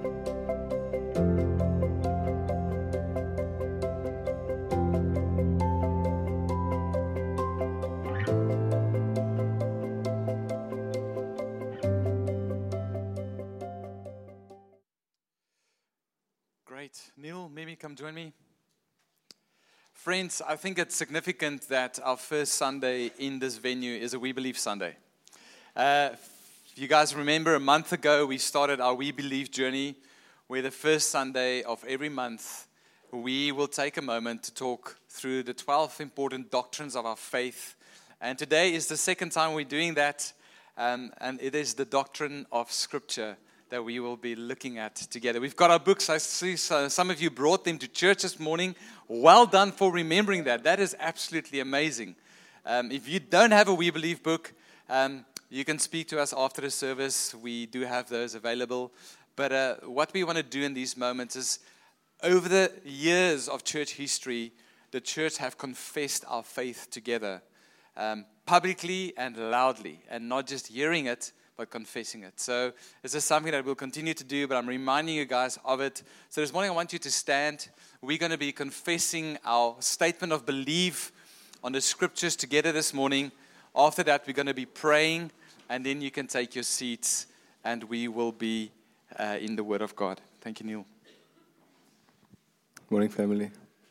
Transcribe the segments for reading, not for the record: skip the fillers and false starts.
Great. Neil, maybe come join me. Friends, I think it's significant that our first Sunday in this venue is a We Believe Sunday. If you guys remember, a month ago we started our We Believe journey, where the first Sunday of every month we will take a moment to talk through the 12 important doctrines of our faith. And today is the second time we're doing that, and it is the doctrine of Scripture that we will be looking at together. We've got our books. I see some of you brought them to church this morning. Well done for remembering that. That is absolutely amazing. If you don't have a We Believe book, you can speak to us after the service. We do have those available. But what we want to do in these moments is, over the years of church history, the church have confessed our faith together, publicly and loudly, and not just hearing it, but confessing it. So this is something that we'll continue to do, but I'm reminding you guys of it. So this morning I want you to stand. We're going to be confessing our statement of belief on the Scriptures together this morning. After that, we're going to be praying, and then you can take your seats, and we will be in the Word of God. Thank you, Neil. Morning, family.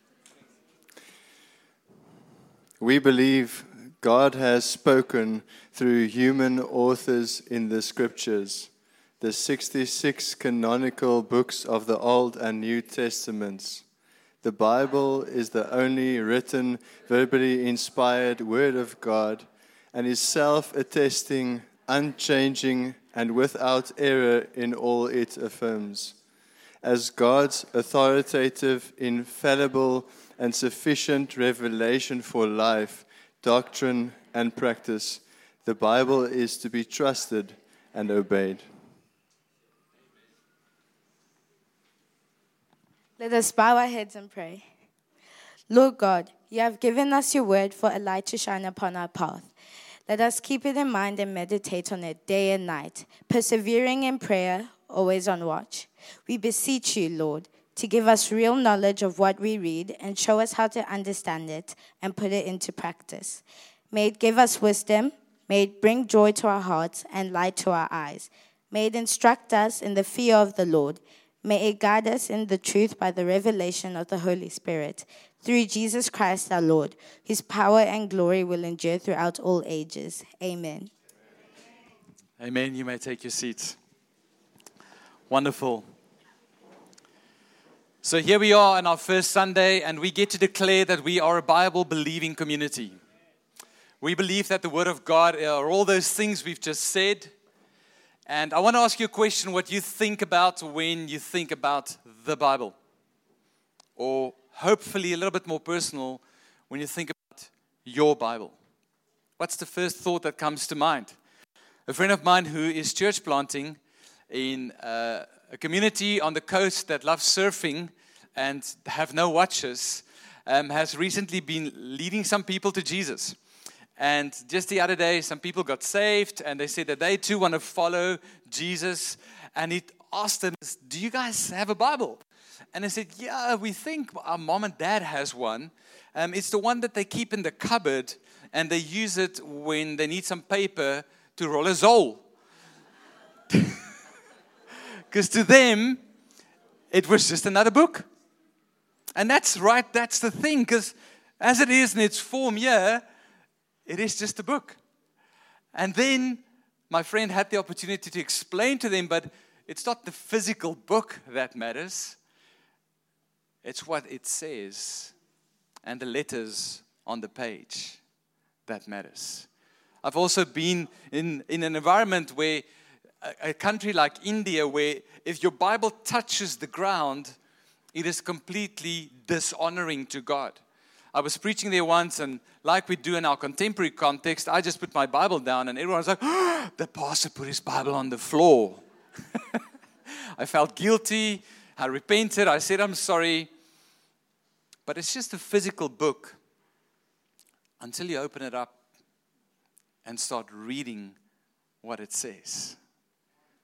We believe God has spoken through human authors in the Scriptures, the 66 canonical books of the Old and New Testaments. The Bible is the only written, verbally inspired Word of God, and is self-attesting, unchanging, and without error in all it affirms. As God's authoritative, infallible, and sufficient revelation for life, doctrine, and practice, the Bible is to be trusted and obeyed. Let us bow our heads and pray. Lord God, you have given us your word for a light to shine upon our path. Let us keep it in mind and meditate on it day and night, persevering in prayer, always on watch. We beseech you, Lord, to give us real knowledge of what we read and show us how to understand it and put it into practice. May it give us wisdom. May it bring joy to our hearts and light to our eyes. May it instruct us in the fear of the Lord. May it guide us in the truth by the revelation of the Holy Spirit. Through Jesus Christ our Lord, whose power and glory will endure throughout all ages. Amen. Amen. You may take your seats. Wonderful. So here we are on our first Sunday, and we get to declare that we are a Bible-believing community. We believe that the Word of God are all those things we've just said. And I want to ask you a question, what you think about when you think about the Bible. Or hopefully a little bit more personal, when you think about your Bible. What's the first thought that comes to mind? A friend of mine who is church planting in a community on the coast that loves surfing and have no watches, has recently been leading some people to Jesus. And just the other day, some people got saved, and they said that they too want to follow Jesus. And he asked them, do you guys have a Bible? And they said, yeah, we think our mom and dad has one. It's the one that they keep in the cupboard, and they use it when they need some paper to roll a zol. Because to them, it was just another book. And that's right, that's the thing, because as it is in its form here, it is just a book. And then my friend had the opportunity to explain to them, but it's not the physical book that matters. It's what it says and the letters on the page that matters. I've also been in an environment where a country like India, where if your Bible touches the ground, it is completely dishonoring to God. I was preaching there once, and like we do in our contemporary context, I just put my Bible down, and everyone was like, oh, the pastor put his Bible on the floor. I felt guilty. I repented. I said, I'm sorry. But it's just a physical book until you open it up and start reading what it says.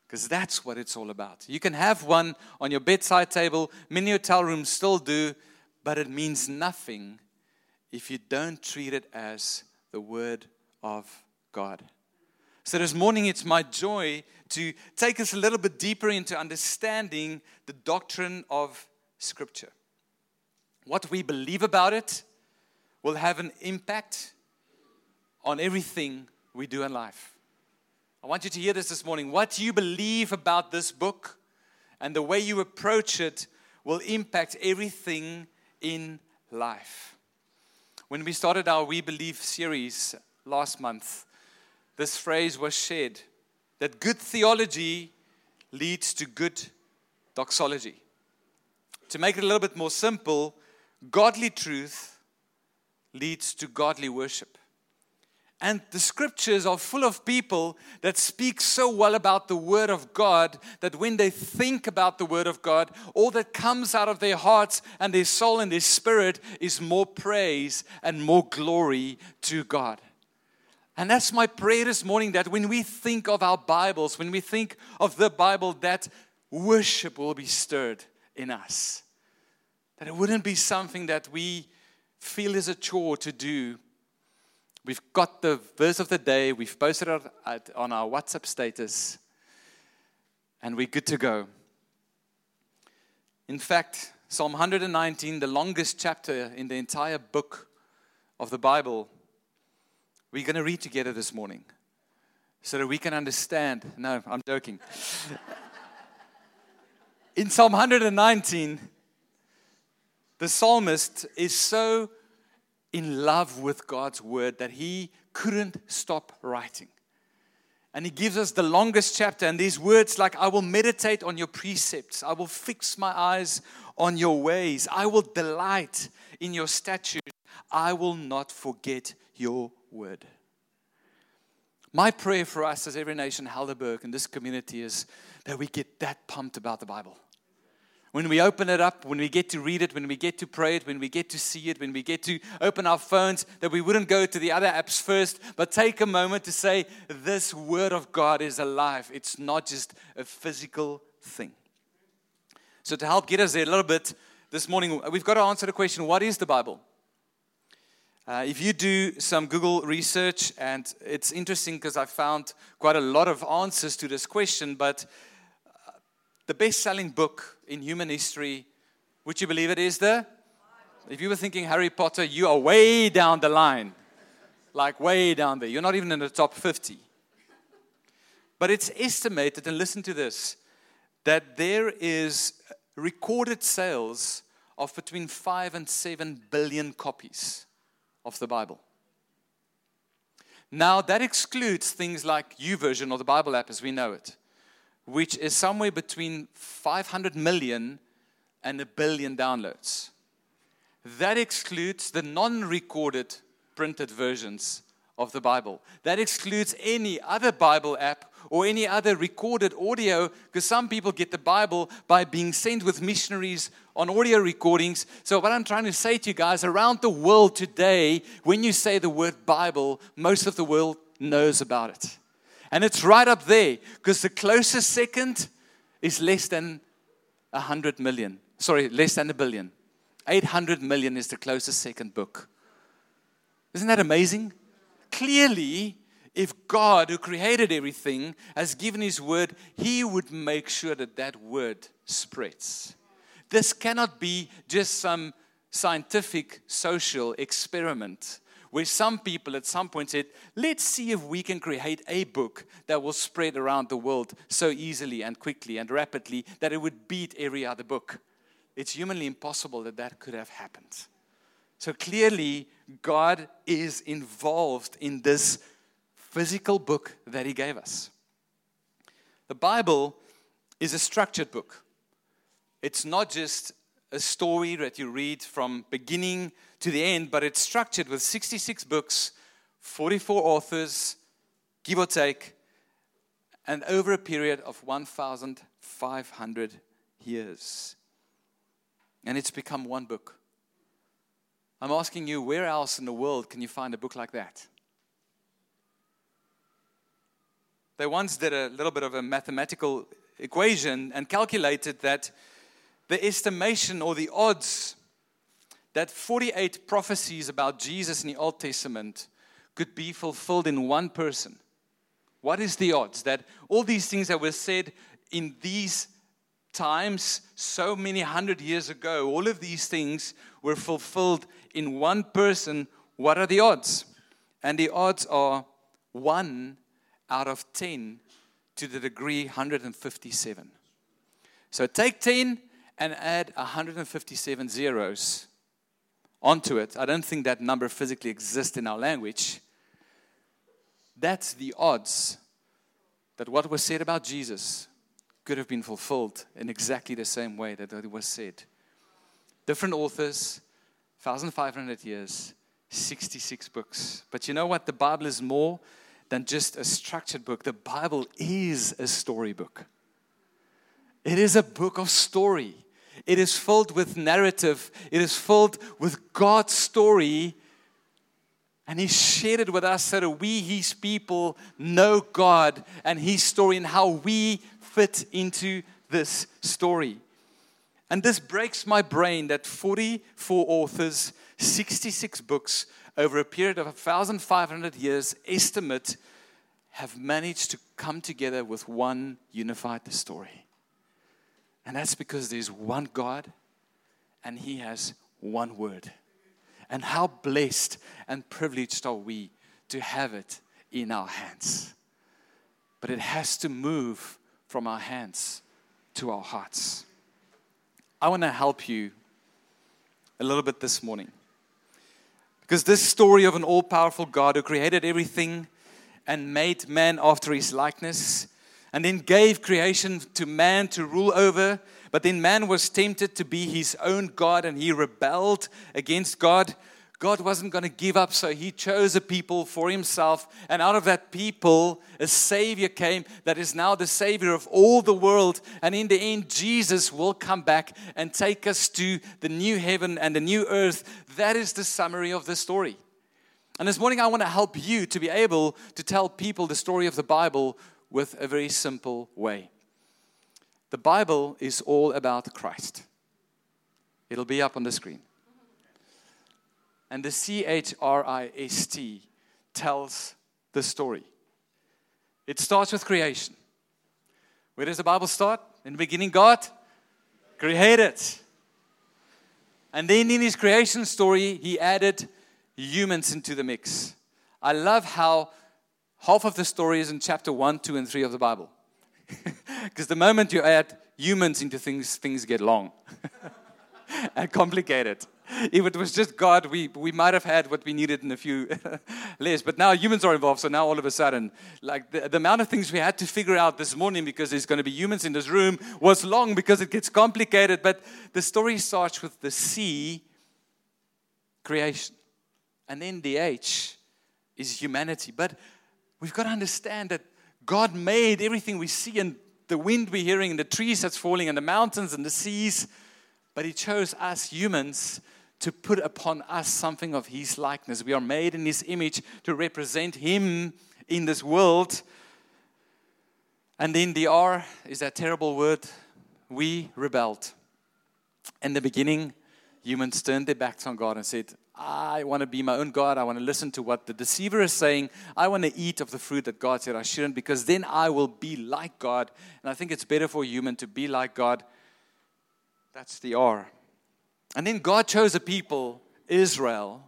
Because that's what it's all about. You can have one on your bedside table. Many hotel rooms still do. But it means nothing if you don't treat it as the Word of God. So this morning, it's my joy to take us a little bit deeper into understanding the doctrine of Scripture. What we believe about it will have an impact on everything we do in life. I want you to hear this morning. What you believe about this book and the way you approach it will impact everything in life. When we started our We Believe series last month, this phrase was shared, that good theology leads to good doxology. To make it a little bit more simple, godly truth leads to godly worship. And the scriptures are full of people that speak so well about the Word of God that when they think about the Word of God, all that comes out of their hearts and their soul and their spirit is more praise and more glory to God. And that's my prayer this morning, that when we think of our Bibles, when we think of the Bible, that worship will be stirred in us. That it wouldn't be something that we feel is a chore to do. We've got the verse of the day. We've posted it on our WhatsApp status. And we're good to go. In fact, Psalm 119, the longest chapter in the entire book of the Bible, we're going to read together this morning so that we can understand. No, I'm joking. In Psalm 119, the psalmist is so in love with God's word that he couldn't stop writing. And he gives us the longest chapter, and these words like, I will meditate on your precepts. I will fix my eyes on your ways. I will delight in your statutes. I will not forget your word. My prayer for us as Every Nation Helderberg and this community is that we get that pumped about the Bible. When we open it up, when we get to read it, when we get to pray it, when we get to see it, when we get to open our phones, that we wouldn't go to the other apps first, but take a moment to say, this Word of God is alive. It's not just a physical thing. So to help get us there a little bit this morning, we've got to answer the question, what is the Bible? If you do some Google research, and it's interesting because I found quite a lot of answers to this question, but the best-selling book in human history, would you believe it is if you were thinking Harry Potter, you are way down the line. Like way down there. You're not even in the top 50. But it's estimated, and listen to this, that there is recorded sales of between 5 and 7 billion copies of the Bible. Now, that excludes things like YouVersion or the Bible app as we know it, which is somewhere between 500 million and 1 billion downloads. That excludes the non-recorded printed versions of the Bible. That excludes any other Bible app or any other recorded audio, because some people get the Bible by being sent with missionaries on audio recordings. So what I'm trying to say to you guys, around the world today, when you say the word Bible, most of the world knows about it. And it's right up there, because the closest second is less than 100 million. Sorry, less than 1 billion. 800 million is the closest second book. Isn't that amazing? Clearly, if God, who created everything, has given His word, He would make sure that that word spreads. This cannot be just some scientific, social experiment where some people at some point said, let's see if we can create a book that will spread around the world so easily and quickly and rapidly that it would beat every other book. It's humanly impossible that that could have happened. So clearly, God is involved in this physical book that He gave us. The Bible is a structured book. It's not just a story that you read from beginning to the end, but it's structured with 66 books, 44 authors, give or take, and over a period of 1,500 years. And it's become one book. I'm asking you, where else in the world can you find a book like that? They once did a little bit of a mathematical equation and calculated that the estimation or the odds that 48 prophecies about Jesus in the Old Testament could be fulfilled in one person. What is the odds that all these things that were said in these times, so many 100 years ago, all of these things were fulfilled in one person? What are the odds? And the odds are 1 out of 10 to the degree 157. So take 10 and add 157 zeros onto it. I don't think that number physically exists in our language. That's the odds that what was said about Jesus could have been fulfilled in exactly the same way that it was said. Different authors, 1,500 years, 66 books. But you know what? The Bible is more than just a structured book. The Bible is a storybook. It is a book of story. It is filled with narrative. It is filled with God's story. And He shared it with us so that we, His people, know God and His story and how we fit into this story. And this breaks my brain that 44 authors, 66 books, over a period of 1,500 years, estimate, have managed to come together with one unified story. And that's because there's one God and He has one word. And how blessed and privileged are we to have it in our hands. But it has to move from our hands to our hearts. I want to help you a little bit this morning. Because this story of an all-powerful God who created everything and made man after His likeness, and then gave creation to man to rule over, but then man was tempted to be his own God and he rebelled against God. God wasn't going to give up, so He chose a people for Himself, and out of that people, a Savior came that is now the Savior of all the world, and in the end, Jesus will come back and take us to the new heaven and the new earth. That is the summary of the story. And this morning, I want to help you to be able to tell people the story of the Bible with a very simple way. The Bible is all about Christ. It'll be up on the screen. And the Christ tells the story. It starts with creation. Where does the Bible start? In the beginning, God created. And then in His creation story, He added humans into the mix. I love how half of the story is in chapter 1, 2, and 3 of the Bible. Because the moment you add humans into things, things get long and complicated. If it was just God, we might have had what we needed in a few less. But now humans are involved, so now all of a sudden, like the amount of things we had to figure out this morning because there's going to be humans in this room was long because it gets complicated. But the story starts with the C, creation. And then the H is humanity. But we've got to understand that God made everything we see and the wind we're hearing and the trees that's falling and the mountains and the seas. But He chose us humans to put upon us something of His likeness. We are made in His image to represent Him in this world. And then the R is that terrible word. We rebelled. In the beginning, humans turned their backs on God and said, I want to be my own God. I want to listen to what the deceiver is saying. I want to eat of the fruit that God said I shouldn't, because then I will be like God. And I think it's better for a human to be like God. That's the R. And then God chose a people, Israel,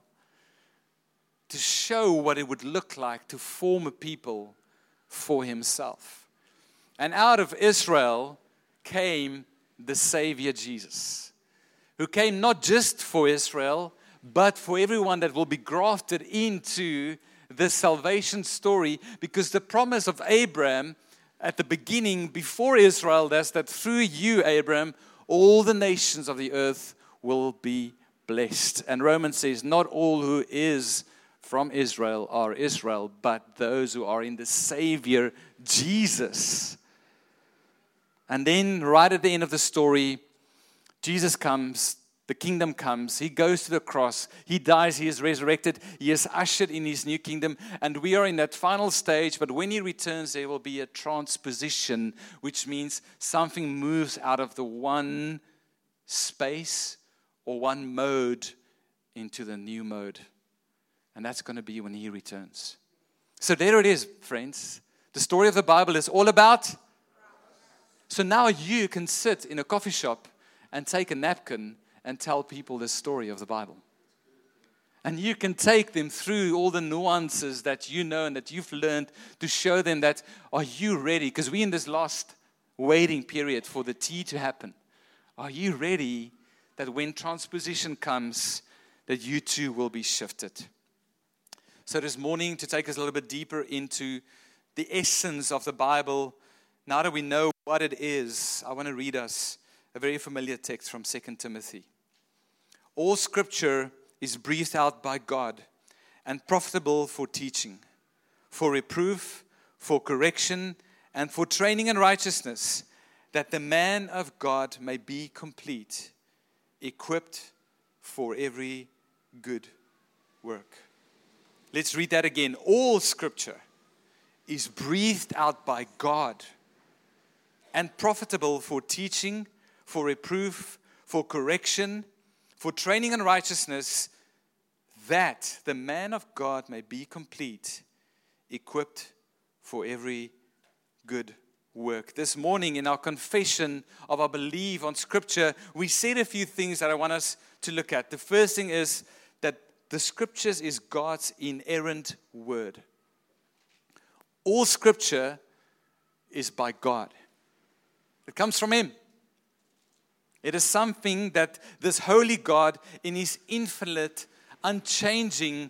to show what it would look like to form a people for Himself. And out of Israel came the Savior Jesus, who came not just for Israel, but for everyone that will be grafted into the salvation story. Because the promise of Abraham at the beginning, before Israel, that's that through you, Abraham, all the nations of the earth will be blessed. And Romans says, not all who is from Israel are Israel, but those who are in the Savior, Jesus. And then right at the end of the story, Jesus comes the kingdom comes. He goes to the cross. He dies. He is resurrected. He is ushered in his new kingdom. And we are in that final stage. But when he returns, there will be a transposition, which means something moves out of the one space or one mode into the new mode. And that's going to be when he returns. So there it is, friends. The story of the Bible is all about. So now you can sit in a coffee shop and take a napkin and tell people the story of the Bible. And you can take them through all the nuances that you know and that you've learned to show them that, are you ready? Because we're in this last waiting period for the tea to happen. Are you ready that when transposition comes, that you too will be shifted? So this morning, to take us a little bit deeper into the essence of the Bible, now that we know what it is, I want to read us a very familiar text from 2 Timothy. All scripture is breathed out by God and profitable for teaching, for reproof, for correction, and for training in righteousness, that the man of God may be complete, equipped for every good work. Let's read that again. All scripture is breathed out by God and profitable for teaching, for reproof, for correction, for training in righteousness, that the man of God may be complete, equipped for every good work. This morning in our confession of our belief on Scripture, we said a few things that I want us to look at. The first thing is that the Scriptures is God's inerrant word. All Scripture is by God. It comes from Him. It is something that this holy God, in His infinite, unchanging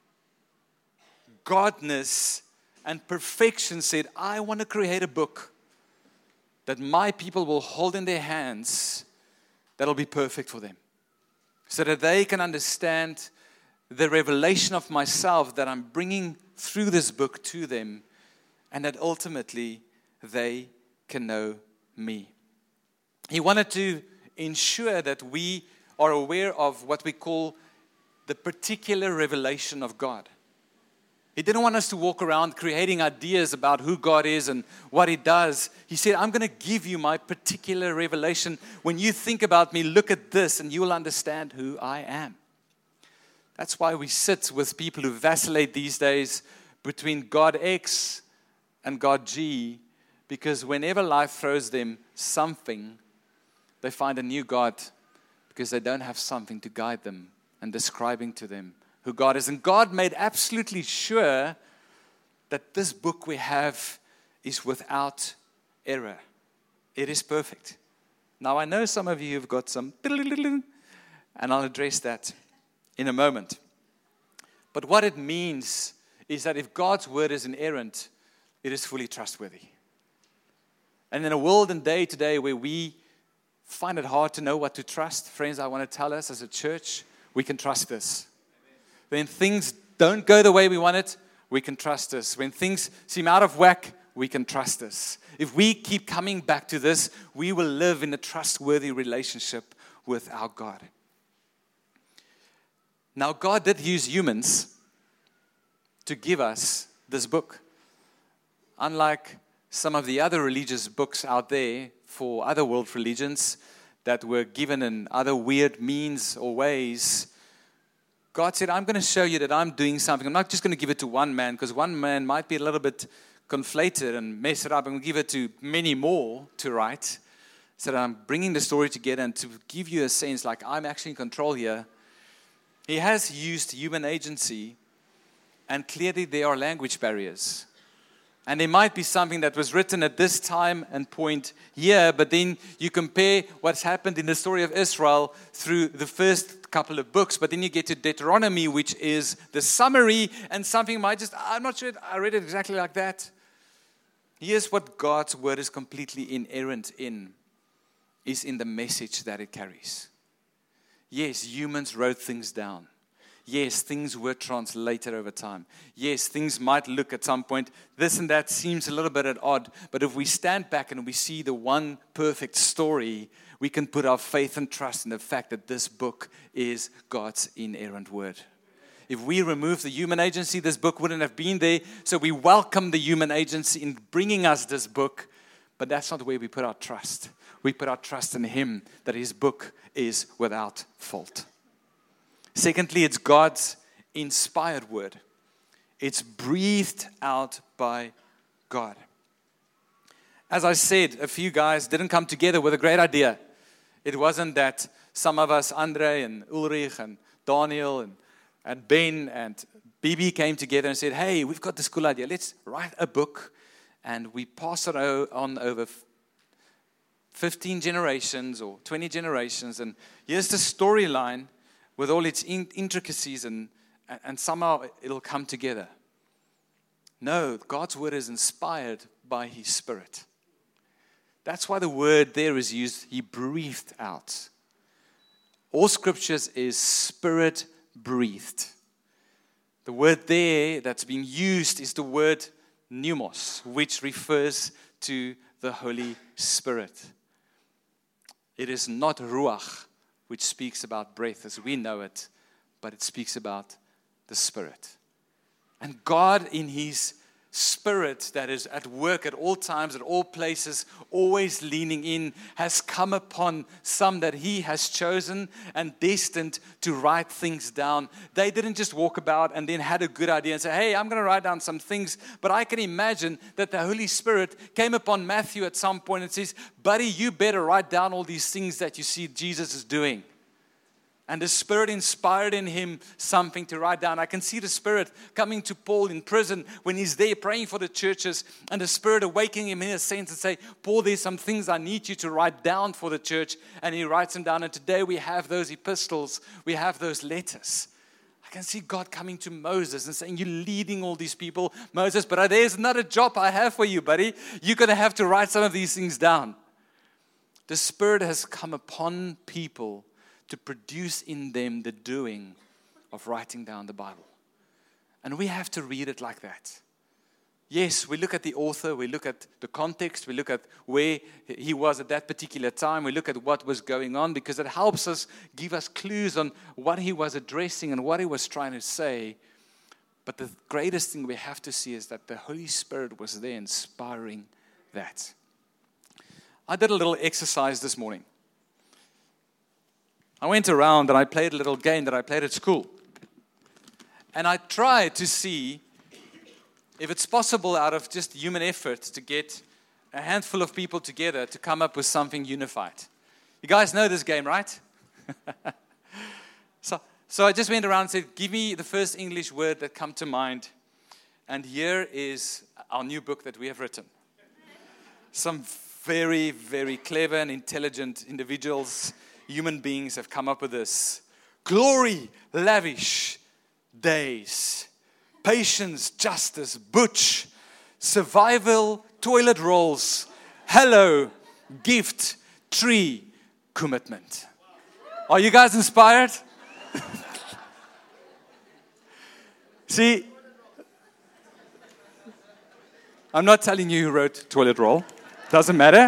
Godness and perfection, said, I want to create a book that my people will hold in their hands that will be perfect for them, so that they can understand the revelation of myself that I'm bringing through this book to them, and that ultimately they can know me. He wanted to ensure that we are aware of what we call the particular revelation of God. He didn't want us to walk around creating ideas about who God is and what He does. He said, I'm going to give you my particular revelation. When you think about me, look at this and you will understand who I am. That's why we sit with people who vacillate these days between God X and God G, because whenever life throws them something, they find a new God because they don't have something to guide them and describing to them who God is. And God made absolutely sure that this book we have is without error. It is perfect. Now, I know some of you have got some, and I'll address that in a moment. But what it means is that if God's word is inerrant, it is fully trustworthy. And in a world and day today where we find it hard to know what to trust, friends, I want to tell us as a church, we can trust this. When things don't go the way we want it, we can trust this. When things seem out of whack, we can trust this. If we keep coming back to this, we will live in a trustworthy relationship with our God. Now, God did use humans to give us this book. Unlike some of the other religious books out there for other world religions that were given in other weird means or ways, God said, I'm going to show you that I'm doing something. I'm not just going to give it to one man, because one man might be a little bit conflated and mess it up. I'm going to give it to many more to write. So that I'm bringing the story together and to give you a sense like I'm actually in control here. He has used human agency, and clearly there are language barriers. And there might be something that was written at this time and point here, but then you compare what's happened in the story of Israel through the first couple of books, but then you get to Deuteronomy, which is the summary, and something might just, I'm not sure I read it exactly like that. Here's what God's word is completely inerrant in, is in the message that it carries. Yes, humans wrote things down. Yes, things were translated over time. Yes, things might look at some point, this and that seems a little bit at odd, but if we stand back and we see the one perfect story, we can put our faith and trust in the fact that this book is God's inerrant word. If we remove the human agency, this book wouldn't have been there, so we welcome the human agency in bringing us this book, but that's not where we put our trust. We put our trust in Him, that His book is without fault. Secondly, it's God's inspired word. It's breathed out by God. As I said, a few guys didn't come together with a great idea. It wasn't that some of us, Andre and Ulrich and Daniel and Ben and Bibi came together and said, hey, we've got this cool idea. Let's write a book and we pass it on over 15 generations or 20 generations. And here's the storyline with all its intricacies and somehow it'll come together. No, God's word is inspired by His Spirit. That's why the word there is used, He breathed out. All scriptures is Spirit breathed. The word there that's being used is the word pneumos, which refers to the Holy Spirit. It is not ruach, which speaks about breath as we know it, but it speaks about the Spirit. And God in His Spirit that is at work at all times, at all places, always leaning in, has come upon some that He has chosen and destined to write things down. They didn't just walk about and then had a good idea and say, hey, I'm going to write down some things. But I can imagine that the Holy Spirit came upon Matthew at some point and says, buddy, you better write down all these things that you see Jesus is doing. And the Spirit inspired in him something to write down. I can see the Spirit coming to Paul in prison when he's there praying for the churches. And the Spirit awakening him in a sense and say, Paul, there's some things I need you to write down for the church. And he writes them down. And today we have those epistles. We have those letters. I can see God coming to Moses and saying, you're leading all these people, Moses, but there's another job I have for you, buddy. You're going to have to write some of these things down. The Spirit has come upon people to produce in them the doing of writing down the Bible. And we have to read it like that. Yes, we look at the author, we look at the context, we look at where he was at that particular time, we look at what was going on, because it helps us, give us clues on what he was addressing and what he was trying to say. But the greatest thing we have to see is that the Holy Spirit was there inspiring that. I did a little exercise this morning. I went around and I played a little game that I played at school. And I tried to see if it's possible out of just human effort to get a handful of people together to come up with something unified. You guys know this game, right? So I just went around and said, give me the first English word that come to mind. And here is our new book that we have written. Some very, very clever and intelligent individuals, human beings have come up with this. Glory, lavish, days. Patience, justice, butch. Survival, toilet rolls. Hello, gift, tree, commitment. Are you guys inspired? See, I'm not telling you who wrote toilet roll. Doesn't matter.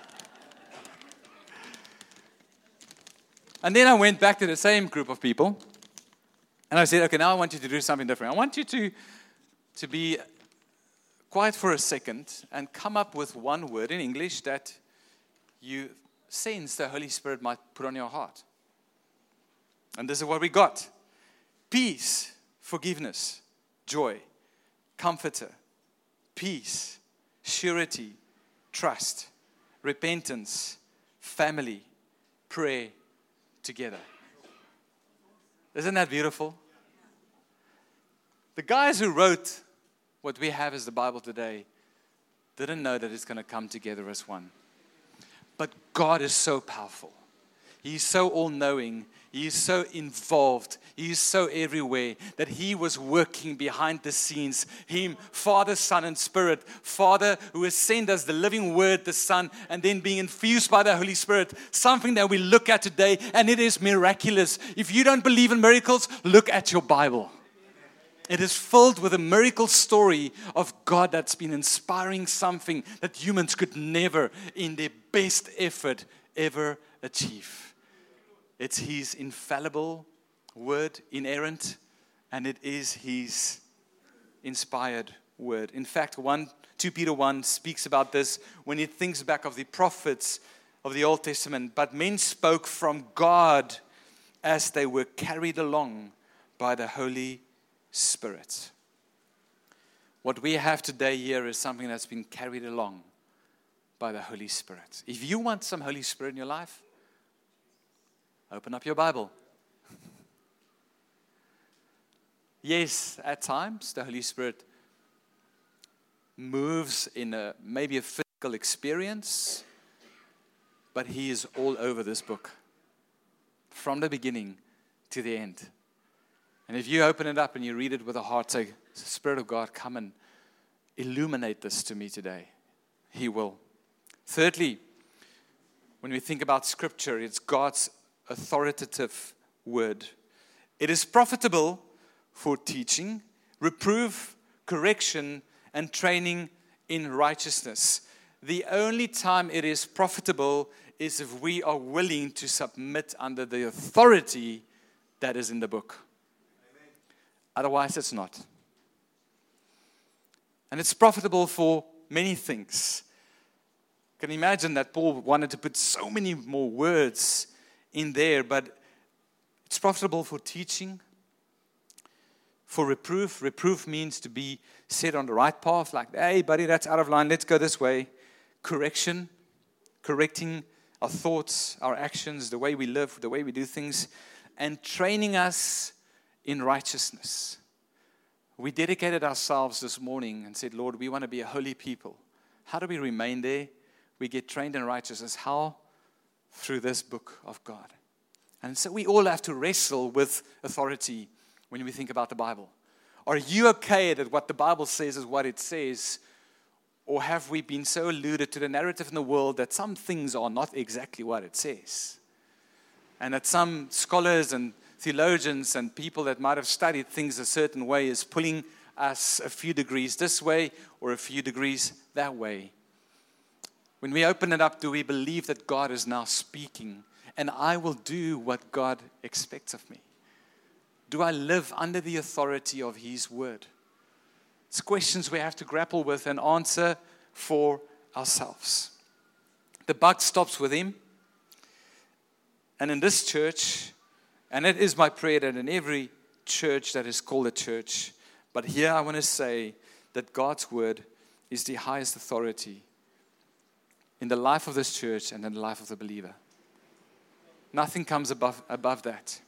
And then I went back to the same group of people. And I said, okay, now I want you to do something different. I want you to be quiet for a second and come up with one word in English that you sense the Holy Spirit might put on your heart. And this is what we got. Peace, forgiveness, joy, comforter, peace, surety, trust, repentance, family, prayer, together. Isn't that beautiful? The guys who wrote what we have as the Bible today didn't know that it's going to come together as one. But God is so powerful. He is so all-knowing. He is so involved. He is so everywhere that He was working behind the scenes. Him, Father, Son, and Spirit. Father who has sent us the living Word, the Son, and then being infused by the Holy Spirit. Something that we look at today, and it is miraculous. If you don't believe in miracles, look at your Bible. It is filled with a miracle story of God that's been inspiring something that humans could never, in their best effort, ever achieve. It's His infallible word, inerrant, and it is His inspired word. In fact, 2 Peter 1 speaks about this when it thinks back of the prophets of the Old Testament. But men spoke from God as they were carried along by the Holy Spirit. What we have today here is something that's been carried along by the Holy Spirit. If you want some Holy Spirit in your life, open up your Bible. Yes, at times the Holy Spirit moves in maybe a physical experience, but He is all over this book, from the beginning to the end. And if you open it up and you read it with a heart, say, Spirit of God, come and illuminate this to me today. He will. Thirdly, when we think about Scripture, it's God's authoritative word. It is profitable for teaching, reproof, correction, and training in righteousness. The only time it is profitable is if we are willing to submit under the authority that is in the book. Amen. Otherwise, it's not. And it's profitable for many things. You can imagine that Paul wanted to put so many more words in there, but it's profitable for teaching, for reproof. Reproof means to be set on the right path, like, hey, buddy, that's out of line, let's go this way. Correction, correcting our thoughts, our actions, the way we live, the way we do things, and training us in righteousness. We dedicated ourselves this morning and said, Lord, we want to be a holy people. How do we remain there? We get trained in righteousness. How? Through this book of God. And so we all have to wrestle with authority when we think about the Bible. Are you okay that what the Bible says is what it says? Or have we been so alluded to the narrative in the world that some things are not exactly what it says? And that some scholars and theologians and people that might have studied things a certain way is pulling us a few degrees this way or a few degrees that way. When we open it up, do we believe that God is now speaking and I will do what God expects of me? Do I live under the authority of His word? It's questions we have to grapple with and answer for ourselves. The buck stops with Him. And in this church, and it is my prayer that in every church that is called a church, but here I want to say that God's word is the highest authority in the life of this church and in the life of the believer. Nothing comes above that.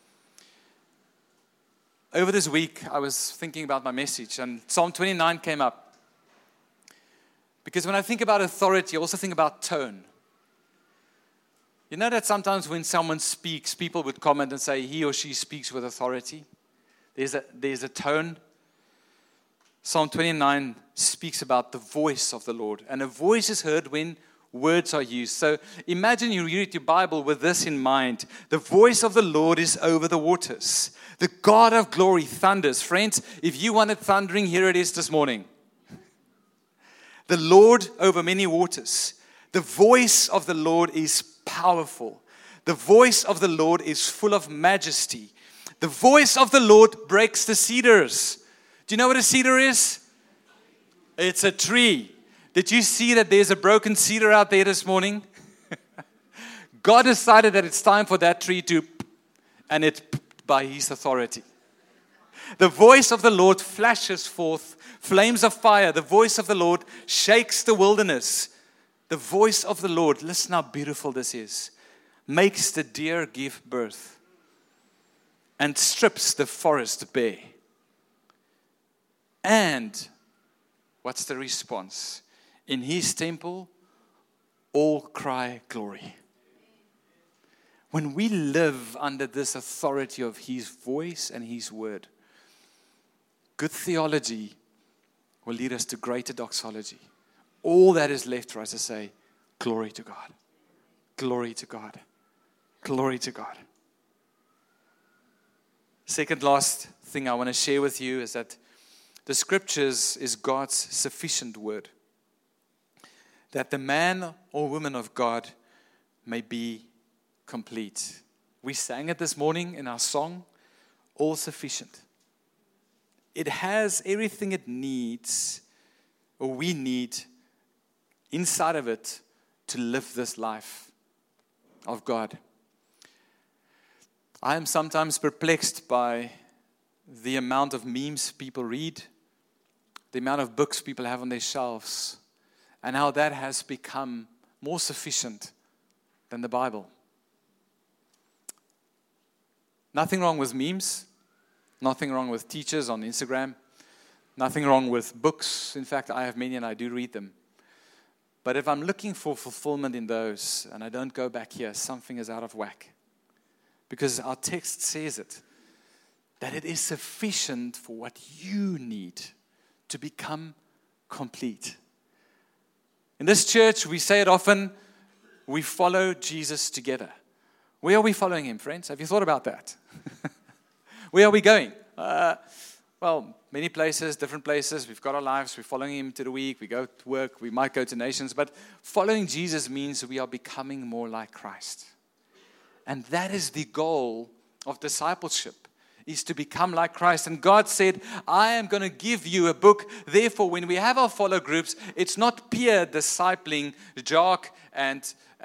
Over this week, I was thinking about my message, and Psalm 29 came up. Because when I think about authority, I also think about tone. You know that sometimes when someone speaks, people would comment and say he or she speaks with authority. There's a tone. Psalm 29 speaks about the voice of the Lord. And a voice is heard when words are used. So imagine you read your Bible with this in mind. The voice of the Lord is over the waters. The God of glory thunders. Friends, if you wanted thundering, here it is this morning. The Lord over many waters. The voice of the Lord is powerful. The voice of the Lord is full of majesty. The voice of the Lord breaks the cedars. Do you know what a cedar is? It's a tree. Did you see that there's a broken cedar out there this morning? God decided that it's time for that tree to, and it's by His authority. The voice of the Lord flashes forth flames of fire. The voice of the Lord shakes the wilderness. The voice of the Lord, listen how beautiful this is, makes the deer give birth and strips the forest bare. And what's the response? In His temple, all cry glory. when we live under this authority of His voice and His word, good theology will lead us to greater doxology. All that is left for us to say, glory to God. Glory to God. Glory to God. Second last thing I want to share with you is that the scriptures is God's sufficient word. That the man or woman of God may be complete. We sang it this morning in our song, all sufficient. It has everything it needs, or we need, inside of it to live this life of God. I am sometimes perplexed by the amount of memes people read, the amount of books people have on their shelves, and how that has become more sufficient than the Bible. Nothing wrong with memes, nothing wrong with teachers on Instagram, nothing wrong with books. In fact, I have many and I do read them. But if I'm looking for fulfillment in those and I don't go back here, something is out of whack. Because our text says it, that it is sufficient for what you need to become complete. In this church, we say it often, we follow Jesus together. Where are we following Him, friends? Have you thought about that? Where are we going? Well, many places, different places. We've got our lives. We're following Him to the week. We go to work. We might go to nations. But following Jesus means we are becoming more like Christ. And that is the goal of discipleship, is to become like Christ. And God said, I am going to give you a book. Therefore, when we have our follow groups, it's not peer discipling Jock and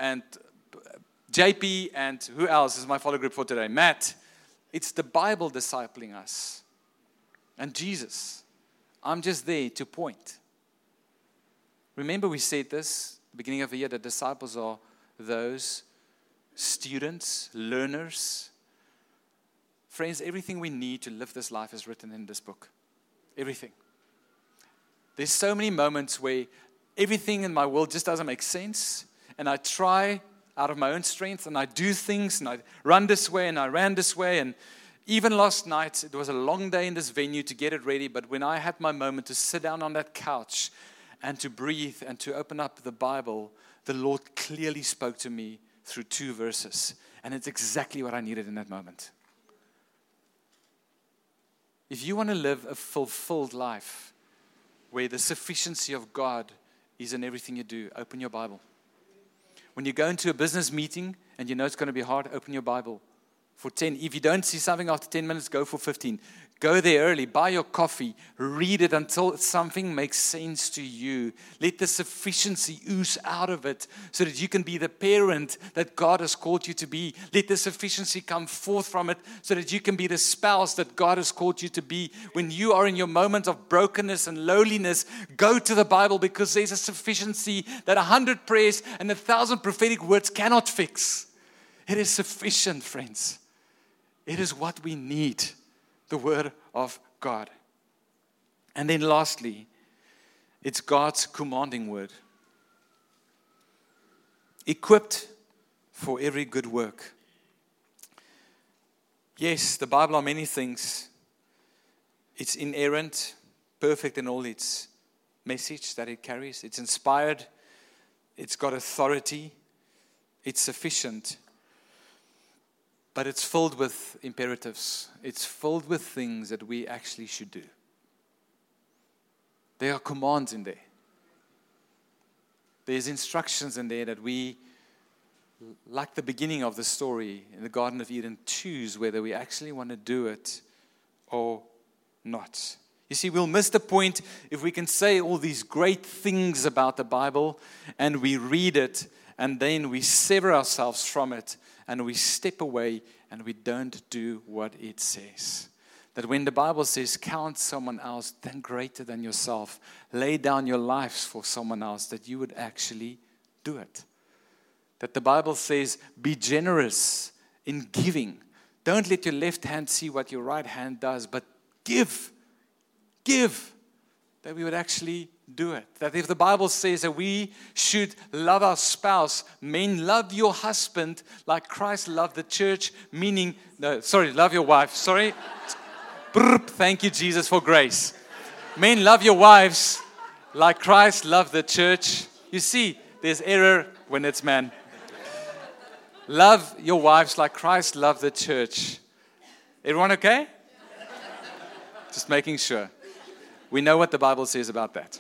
JP and who else is my follow group for today? Matt. It's the Bible discipling us. And Jesus. I'm just there to point. Remember we said this at the beginning of the year, that disciples are those students, learners. Friends, everything we need to live this life is written in this book. Everything. There's so many moments where everything in my world just doesn't make sense, and I try out of my own strength, and I do things, and I run this way, and I ran this way, and even last night, it was a long day in this venue to get it ready, but when I had my moment to sit down on that couch and to breathe and to open up the Bible, the Lord clearly spoke to me through 2 verses, and it's exactly what I needed in that moment. If you want to live a fulfilled life where the sufficiency of God is in everything you do, open your Bible. When you go into a business meeting and you know it's going to be hard, open your Bible for 10. If you don't see something after 10 minutes, go for 15. Go there early, buy your coffee, read it until something makes sense to you. Let the sufficiency ooze out of it so that you can be the parent that God has called you to be. Let the sufficiency come forth from it so that you can be the spouse that God has called you to be. When you are in your moment of brokenness and lowliness, go to the Bible, because there's a sufficiency that 100 prayers and 1,000 prophetic words cannot fix. It is sufficient, friends. It is what we need. The Word of God. And then lastly, it's God's commanding word. Equipped for every good work. Yes, the Bible are many things. It's inerrant, perfect in all its message that it carries. It's inspired. It's got authority. It's sufficient. But it's filled with imperatives. It's filled with things that we actually should do. There are commands in there. There's instructions in there that we, like the beginning of the story in the Garden of Eden, choose whether we actually want to do it or not. You see, we'll miss the point if we can say all these great things about the Bible and we read it and then we sever ourselves from it and we step away and we don't do what it says. That when the Bible says, count someone else then greater than yourself, lay down your lives for someone else, that you would actually do it. That the Bible says, be generous in giving. Don't let your left hand see what your right hand does, but give. Give. That we would actually do it. That if the Bible says that we should love our spouse, men, love your husband like Christ loved the church, love your wife. Sorry. Thank you, Jesus, for grace. Men, love your wives like Christ loved the church. You see, there's error when it's man. Love your wives like Christ loved the church. Everyone okay? Just making sure. We know what the Bible says about that.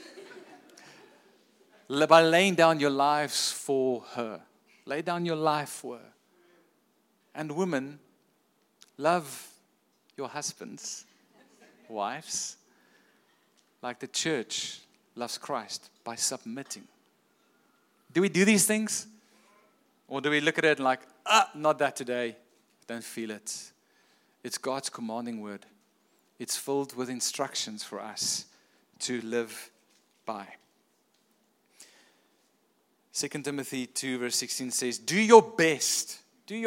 By laying down your lives for her. Lay down your life for her. And women, love your husbands, wives, like the church loves Christ, by submitting. Do we do these things? Or do we look at it like, not that today. Don't feel it. It's God's commanding word. It's filled with instructions for us to live by. 2 Timothy 2 verse 16 says, do your best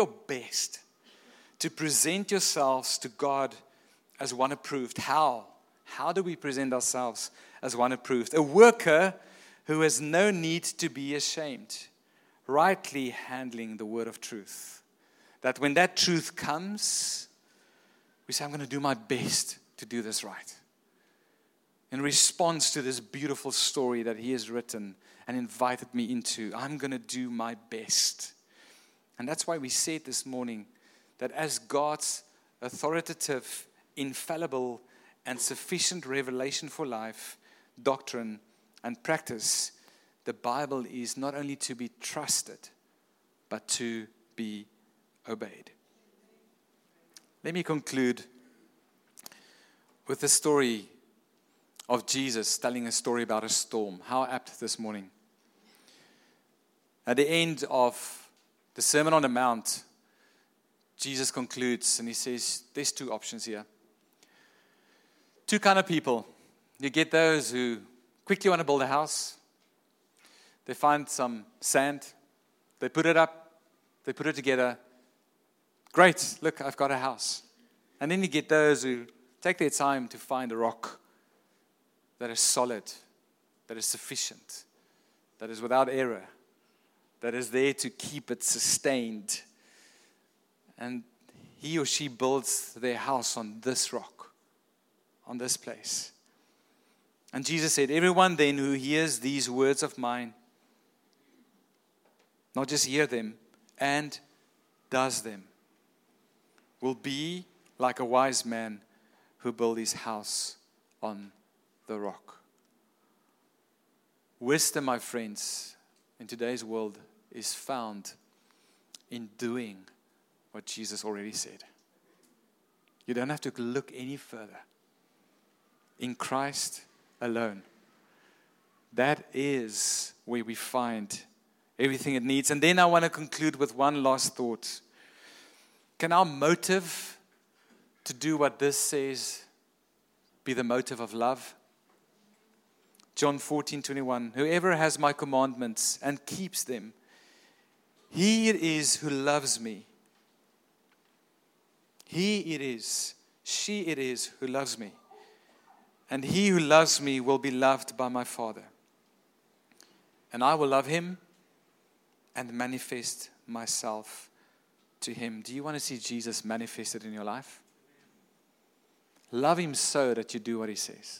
to present yourselves to God as one approved. How? How do we present ourselves as one approved? A worker who has no need to be ashamed, rightly handling the word of truth. That when that truth comes, we say, I'm going to do my best to do this right. In response to this beautiful story that he has written and invited me into, I'm going to do my best. And that's why we said this morning that as God's authoritative, infallible, and sufficient revelation for life, doctrine, and practice, the Bible is not only to be trusted, but to be obeyed. Let me conclude with the story of Jesus telling a story about a storm. How apt this morning. At the end of the Sermon on the Mount, Jesus concludes and he says, there's two options here. Two kind of people. You get those who quickly want to build a house. They find some sand. They put it up. They put it together. Great, look, I've got a house. And then you get those who take their time to find a rock that is solid, that is sufficient, that is without error, that is there to keep it sustained. And he or she builds their house on this rock, on this place. And Jesus said, everyone then who hears these words of mine, not just hear them, and does them, will be like a wise man who built his house on the rock. Wisdom, my friends, in today's world is found in doing what Jesus already said. You don't have to look any further. In Christ alone. That is where we find everything it needs. And then I want to conclude with one last thought. Can our motive to do what this says be the motive of love? John 14:21. Whoever has my commandments and keeps them, he it is who loves me. He it is, she it is who loves me. And he who loves me will be loved by my Father. And I will love him and manifest myself to him. Do you want to see Jesus manifested in your life? Love him so that you do what he says.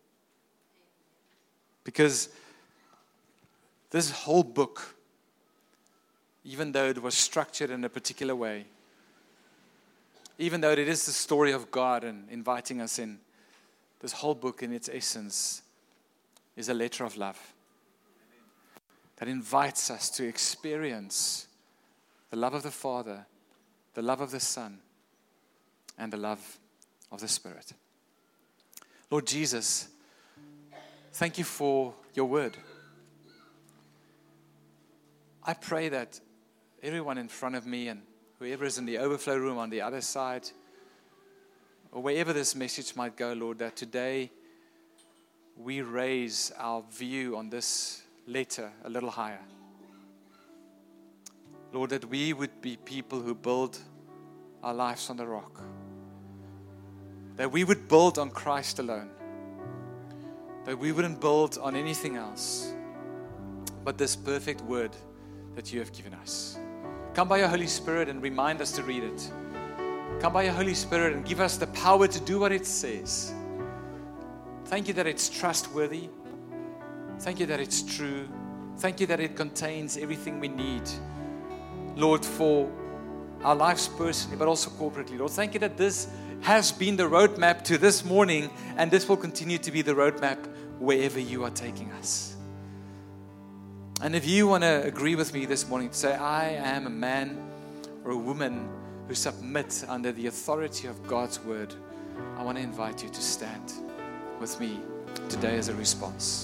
Because this whole book, even though it was structured in a particular way, even though it is the story of God and inviting us in, this whole book in its essence is a letter of love that invites us to experience the love of the Father, the love of the Son, and the love of the Spirit. Lord Jesus, thank you for your word. I pray that everyone in front of me and whoever is in the overflow room on the other side, or wherever this message might go, Lord, that today we raise our view on this letter a little higher. Lord, that we would be people who build our lives on the rock. That we would build on Christ alone. that we wouldn't build on anything else but this perfect word that you have given us. Come by your Holy Spirit and remind us to read it. Come by your Holy Spirit and give us the power to do what it says. Thank you that it's trustworthy. Thank you that it's true. Thank you that it contains everything we need, Lord, for our lives personally, but also corporately. Lord, thank you that this has been the roadmap to this morning, and this will continue to be the roadmap wherever you are taking us. And if you want to agree with me this morning to say, I am a man or a woman who submit under the authority of God's word, I want to invite you to stand with me today as a response.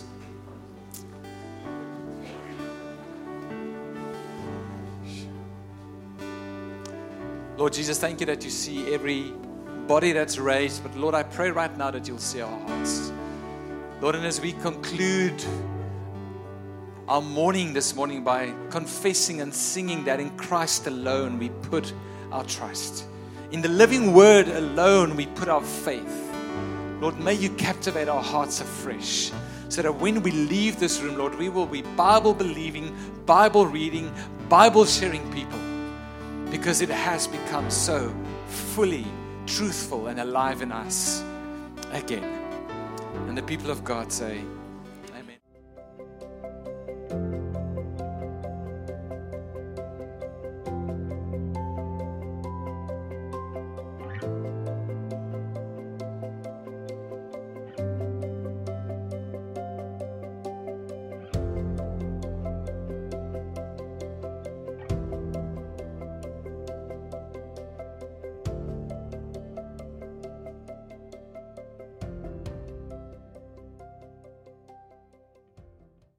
Lord Jesus, thank you that you see every body that's raised. But Lord, I pray right now that you'll see our hearts. Lord, and as we conclude our morning this morning by confessing and singing that in Christ alone we put our trust. In the living word alone we put our faith. Lord, may you captivate our hearts afresh, so that when we leave this room, Lord, we will be Bible-believing, Bible-reading, Bible-sharing people, because it has become so fully truthful and alive in us again. And the people of God say,